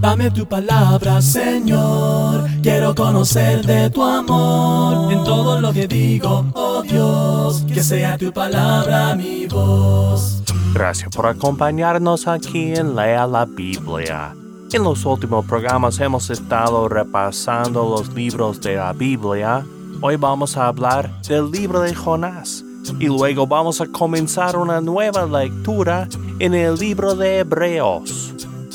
Dame tu palabra, Señor, quiero conocer de tu amor. En todo lo que digo, oh Dios, que sea tu palabra mi voz. Gracias por acompañarnos aquí en Lea la Biblia. En los últimos programas hemos estado repasando los libros de la Biblia. Hoy vamos a hablar del libro de Jonás. Y luego vamos a comenzar una nueva lectura en el libro de Hebreos.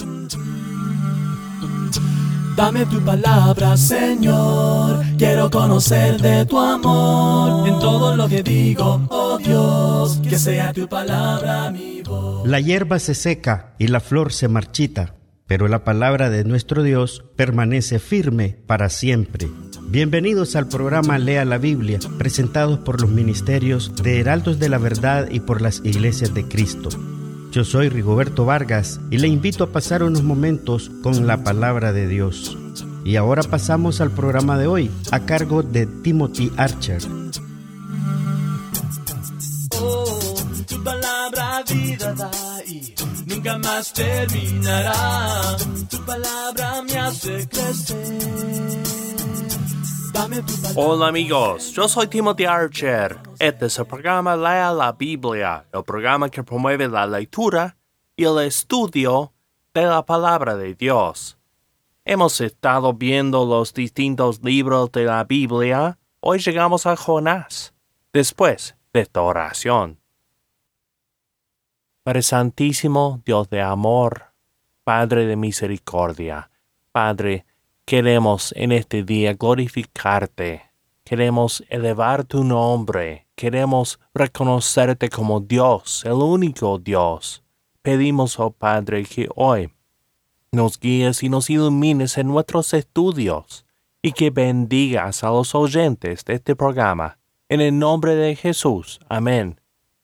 Dame tu palabra, Señor, quiero conocer de tu amor. En todo lo que digo, oh Dios, que sea tu palabra mi voz. La hierba se seca y la flor se marchita, pero la palabra de nuestro Dios permanece firme para siempre. Bienvenidos al programa Lea la Biblia, presentados por los ministerios de Heraldos de la Verdad y por las Iglesias de Cristo. Yo soy Rigoberto Vargas y le invito a pasar unos momentos con la palabra de Dios. Y ahora pasamos al programa de hoy, a cargo de Timothy Archer. Oh, tu palabra vida da y nunca más terminará. Tu palabra me hace crecer. Hola amigos, yo soy Timothy Archer. Este es el programa Lea la Biblia, el programa que promueve la lectura y el estudio de la palabra de Dios. Hemos estado viendo los distintos libros de la Biblia. Hoy llegamos a Jonás, después de esta oración. Padre Santísimo, Dios de amor, Padre de misericordia, Padre, queremos en este día glorificarte, queremos elevar tu nombre, queremos reconocerte como Dios, el único Dios. Pedimos, oh Padre, que hoy nos guíes y nos ilumines en nuestros estudios y que bendigas a los oyentes de este programa. En el nombre de Jesús. Amén.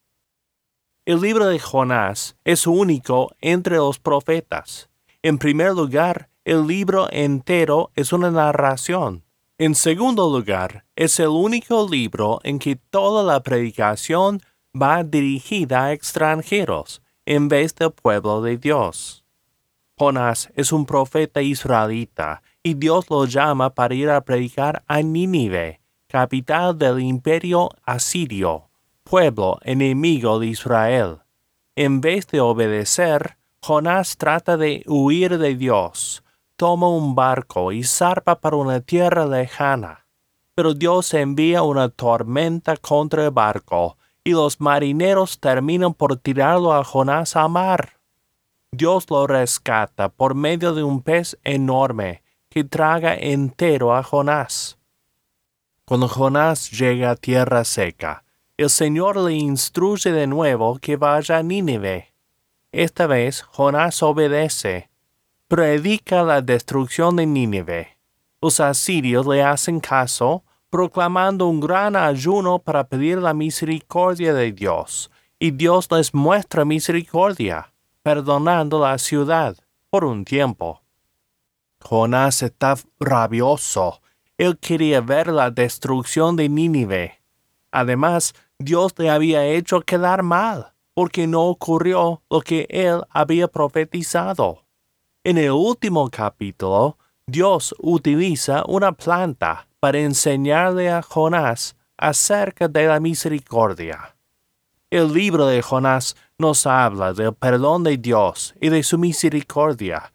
El libro de Jonás es único entre los profetas. En primer lugar, el libro entero es una narración. En segundo lugar, es el único libro en que toda la predicación va dirigida a extranjeros en vez del pueblo de Dios. Jonás es un profeta israelita y Dios lo llama para ir a predicar a Nínive, capital del imperio asirio, pueblo enemigo de Israel. En vez de obedecer, Jonás trata de huir de Dios. Toma un barco y zarpa para una tierra lejana. Pero Dios envía una tormenta contra el barco y los marineros terminan por tirarlo a Jonás al mar. Dios lo rescata por medio de un pez enorme que traga entero a Jonás. Cuando Jonás llega a tierra seca, el Señor le instruye de nuevo que vaya a Nínive. Esta vez Jonás obedece. Predica la destrucción de Nínive. Los asirios le hacen caso, proclamando un gran ayuno para pedir la misericordia de Dios, y Dios les muestra misericordia, perdonando la ciudad por un tiempo. Jonás está rabioso. Él quería ver la destrucción de Nínive. Además, Dios le había hecho quedar mal, porque no ocurrió lo que él había profetizado. En el último capítulo, Dios utiliza una planta para enseñarle a Jonás acerca de la misericordia. El libro de Jonás nos habla del perdón de Dios y de su misericordia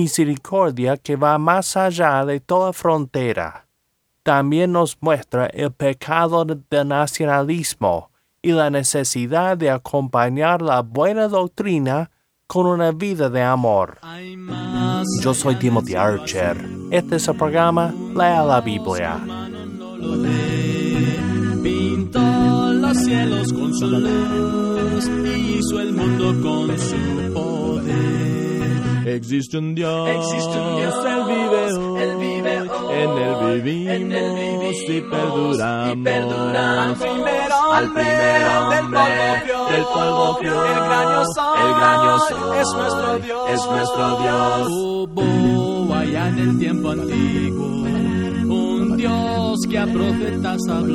que va más allá de toda frontera. También nos muestra el pecado del nacionalismo y la necesidad de acompañar la buena doctrina con una vida de amor. Yo soy Timothy Archer. Este es el programa Lea la Biblia. Pintó los cielos con su luz y hizo el mundo con su poder. Existe un Dios, Él vive hoy, en Él vivimos y perduramos. Al primer hombre del polvo vio, el gran yo soy, es nuestro Dios. Hubo allá en el tiempo antiguo un Dios que a profetas habló.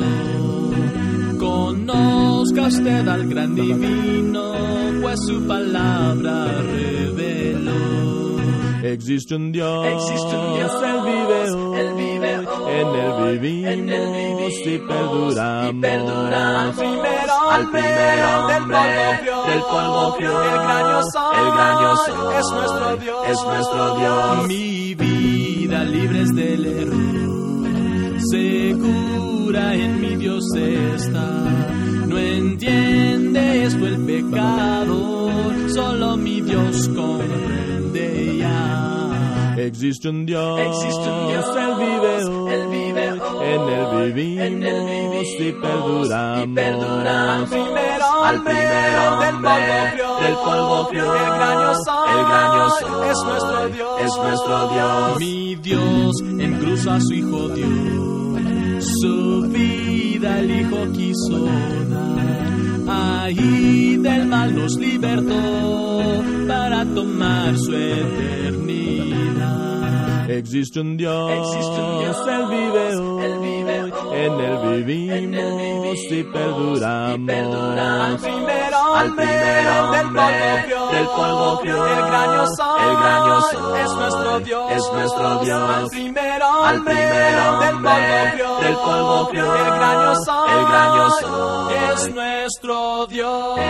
Conozca usted al gran divino, pues su palabra reveló. Existe un Dios, Él vive hoy, en Él vivimos y perduramos. Al primer hombre del polvo crió, el gran yo soy, es nuestro Dios. Mi vida libre es del error, segura en mi Dios está. No entiende esto el pecador, solo mi Dios comprende ya. Existe un Dios, Él vive hoy, en Él vivimos y perduramos. Al primer hombre del polvo crió, el gran yo soy, es nuestro Dios. Mi Dios en cruz a su Hijo dio, su vida el Hijo quiso dar, ahí del mal nos libertó para tomar su eternidad. Existe un Dios, Él vive hoy, en Él vivimos y perduramos. Al primer hombre del polvo crió, el gran yo soy, es nuestro Dios. Al primer hombre del polvo crió, el gran yo soy, es nuestro Dios.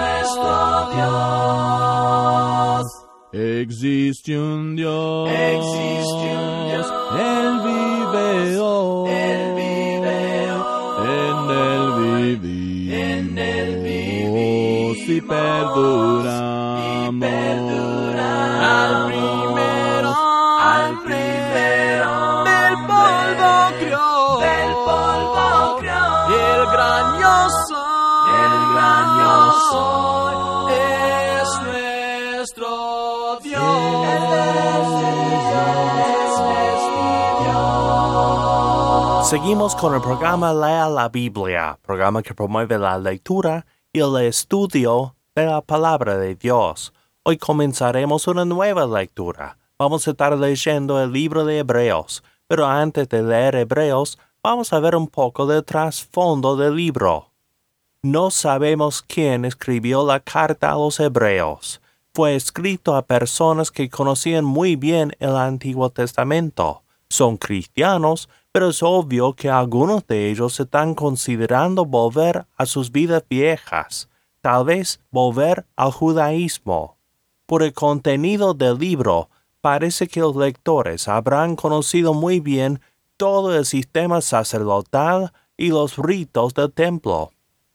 Existe un Dios, Él vive hoy, en Él vivimos y perduramos. Al primero del polvo crió, y el gran yo soy, es nuestro Dios. Seguimos con el programa Lea la Biblia, programa que promueve la lectura y el estudio de la palabra de Dios. Hoy comenzaremos una nueva lectura. Vamos a estar leyendo el libro de Hebreos, pero antes de leer Hebreos, vamos a ver un poco del trasfondo del libro. No sabemos quién escribió la carta a los Hebreos. Fue escrito a personas que conocían muy bien el Antiguo Testamento. Son cristianos, pero es obvio que algunos de ellos están considerando volver a sus vidas viejas, tal vez volver al judaísmo. Por el contenido del libro, parece que los lectores habrán conocido muy bien todo el sistema sacerdotal y los ritos del templo.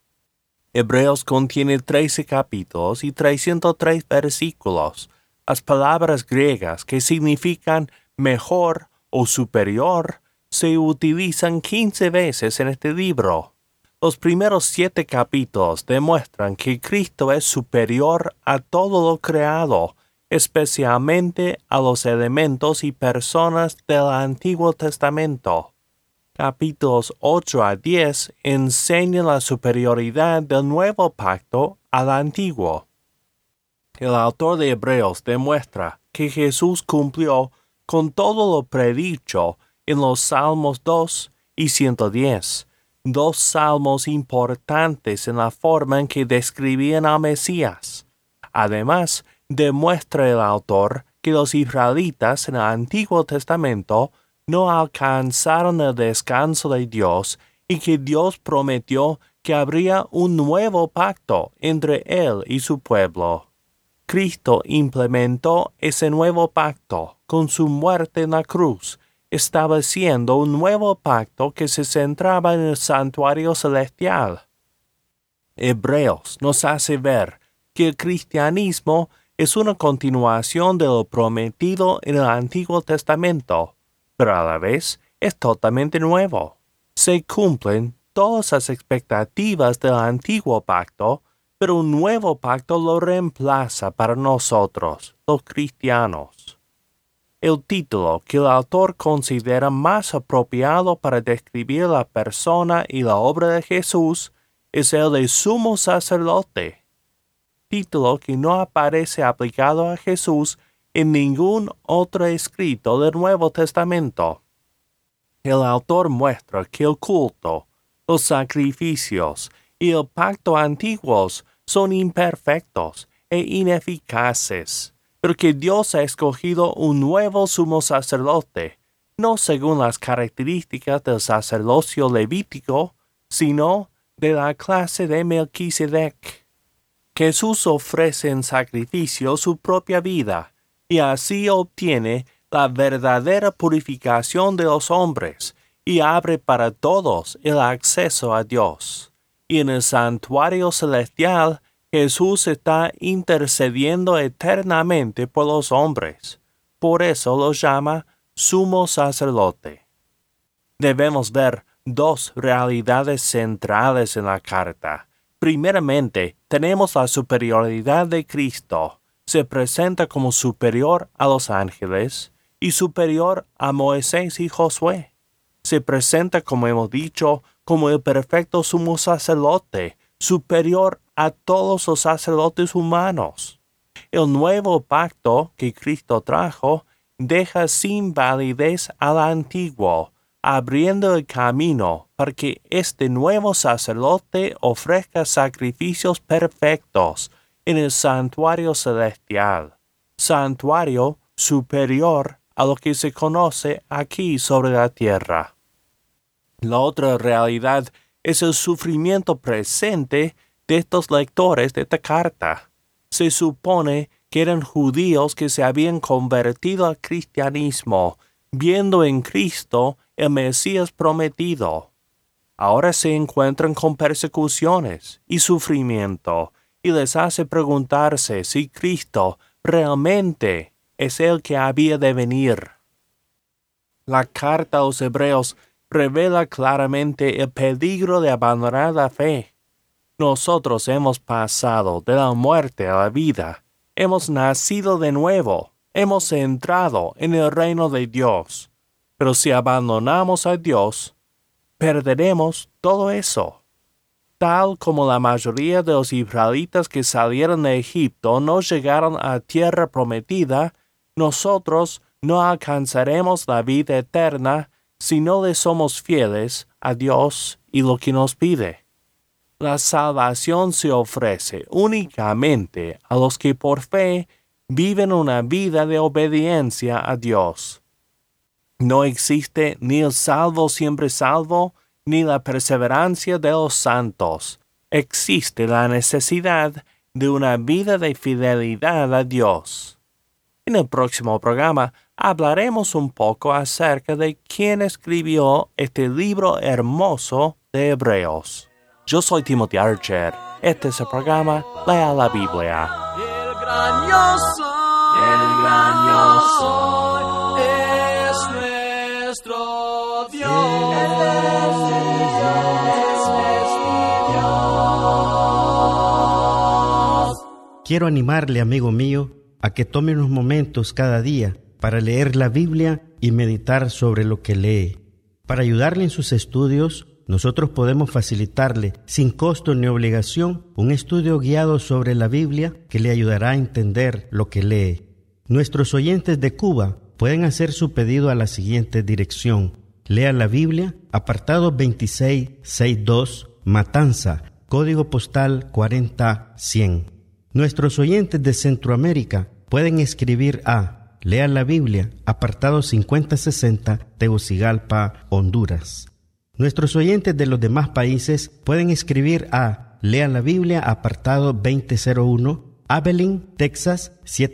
Hebreos contiene 13 capítulos y 303 versículos. Las palabras griegas que significan mejor o superior se utilizan 15 veces en este libro. Los primeros 7 capítulos demuestran que Cristo es superior a todo lo creado, especialmente a los elementos y personas del Antiguo Testamento. Capítulos 8 a 10 enseñan la superioridad del nuevo pacto al antiguo. El autor de Hebreos demuestra que Jesús cumplió con todo lo predicho en los Salmos 2 y 110, 2 salmos importantes en la forma en que describían al Mesías. Además, demuestra el autor que los israelitas en el Antiguo Testamento no alcanzaron el descanso de Dios y que Dios prometió que habría un nuevo pacto entre Él y su pueblo. Cristo implementó ese nuevo pacto con su muerte en la cruz, estableciendo un nuevo pacto que se centraba en el santuario celestial. Hebreos nos hace ver que el cristianismo es una continuación de lo prometido en el Antiguo Testamento, pero a la vez es totalmente nuevo. Se cumplen todas las expectativas del antiguo pacto, pero un nuevo pacto lo reemplaza para nosotros, los cristianos. El título que el autor considera más apropiado para describir la persona y la obra de Jesús es el de sumo sacerdote, título que no aparece aplicado a Jesús en ningún otro escrito del Nuevo Testamento. El autor muestra que el culto, los sacrificios y el pacto antiguos son imperfectos e ineficaces. pero que Dios ha escogido un nuevo sumo sacerdote, no según las características del sacerdocio levítico, sino de la clase de Melquisedec. Jesús ofrece en sacrificio su propia vida, y así obtiene la verdadera purificación de los hombres, y abre para todos el acceso a Dios. Y en el santuario celestial, Jesús está intercediendo eternamente por los hombres. Por eso lo llama sumo sacerdote. Debemos ver dos realidades centrales en la carta. Primeramente, tenemos la superioridad de Cristo. Se presenta como superior a los ángeles y superior a Moisés y Josué. Se presenta, como hemos dicho, como el perfecto sumo sacerdote, superior a todos los sacerdotes humanos. El nuevo pacto que Cristo trajo deja sin validez al antiguo, abriendo el camino para que este nuevo sacerdote ofrezca sacrificios perfectos en el santuario celestial, santuario superior a lo que se conoce aquí sobre la tierra. La otra realidad es el sufrimiento presente de estos lectores de esta carta. Se supone que eran judíos que se habían convertido al cristianismo, viendo en Cristo el Mesías prometido. Ahora se encuentran con persecuciones y sufrimiento, y les hace preguntarse si Cristo realmente es el que había de venir. La carta a los Hebreos revela claramente el peligro de abandonar la fe. Nosotros hemos pasado de la muerte a la vida, hemos nacido de nuevo, hemos entrado en el reino de Dios. Pero si abandonamos a Dios, perderemos todo eso. Tal como la mayoría de los israelitas que salieron de Egipto no llegaron a tierra prometida, nosotros no alcanzaremos la vida eterna si no le somos fieles a Dios y lo que nos pide. La salvación se ofrece únicamente a los que por fe viven una vida de obediencia a Dios. No existe ni el salvo siempre salvo, ni la perseverancia de los santos. Existe la necesidad de una vida de fidelidad a Dios. En el próximo programa hablaremos un poco acerca de quién escribió este libro hermoso de Hebreos. Yo soy Timothy Archer. Este es el programa Lea la Biblia. El gran yo soy, es nuestro Dios. Quiero animarle, amigo mío, a que tome unos momentos cada día para leer la Biblia y meditar sobre lo que lee. Para ayudarle en sus estudios, nosotros podemos facilitarle, sin costo ni obligación, un estudio guiado sobre la Biblia que le ayudará a entender lo que lee. Nuestros oyentes de Cuba pueden hacer su pedido a la siguiente dirección: Lea la Biblia, apartado 2662, Matanza, código postal 40100. Nuestros oyentes de Centroamérica pueden escribir a Lea la Biblia, apartado 5060, Tegucigalpa, Honduras. Nuestros oyentes de los demás países pueden escribir a Lea la Biblia, apartado 2001, Abilene, Texas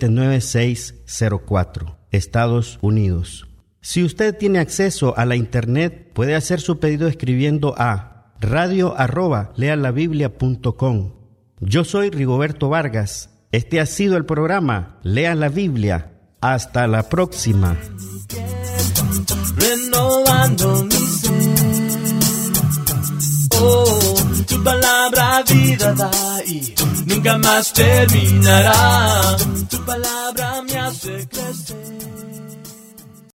79604, Estados Unidos. Si usted tiene acceso a la internet, puede hacer su pedido escribiendo a radio@lealabiblia.com. Yo soy Rigoberto Vargas. Este ha sido el programa Lea la Biblia. Hasta la próxima. Renovando mi ser. Oh, tu palabra vida da y nunca más terminará. Tu palabra me hace crecer.